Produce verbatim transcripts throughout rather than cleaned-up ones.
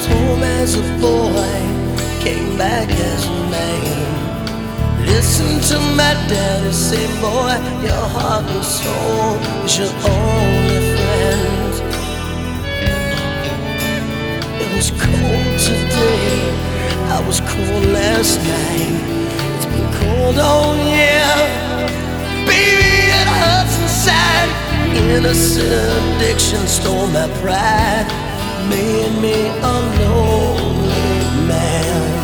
left home as a boy, came back as a man. Listen to my daddy say, boy, your heart and soul is your only friend. It was cold today, I was cold last night. It's been cold all year, baby, it hurts inside. Innocent addiction stole my pride, made me a lonely man.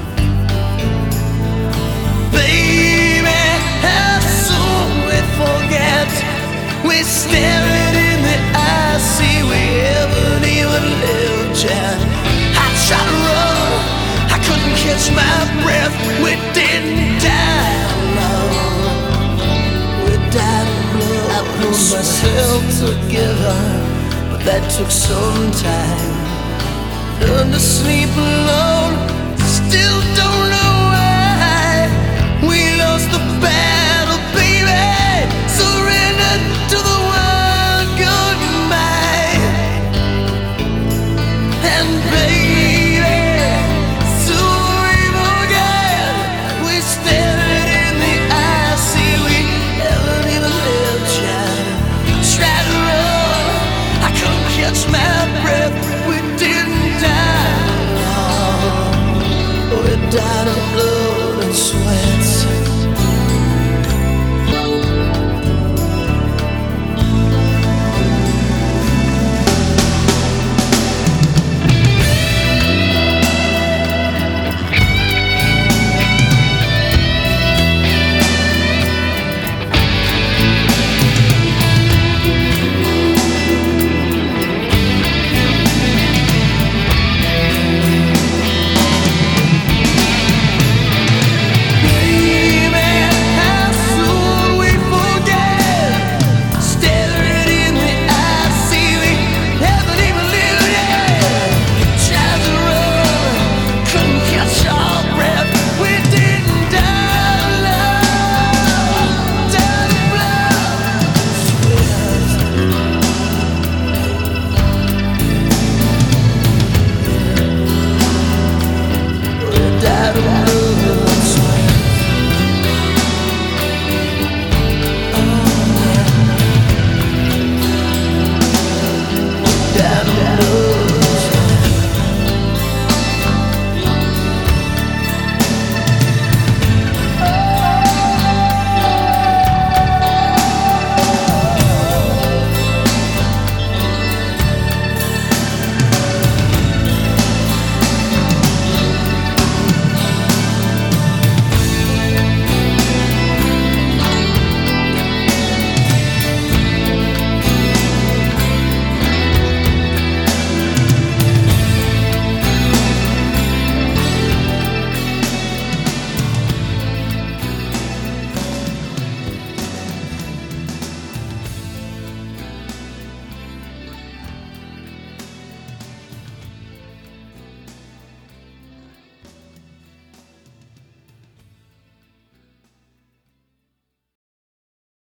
Baby, how soon we forget, we stare it in the eye, see we haven't even lived yet. I tried to run, I couldn't catch my breath. We didn't die alone, we died in blood. I pulled myself together, but that took some time. Learned to sleep alone.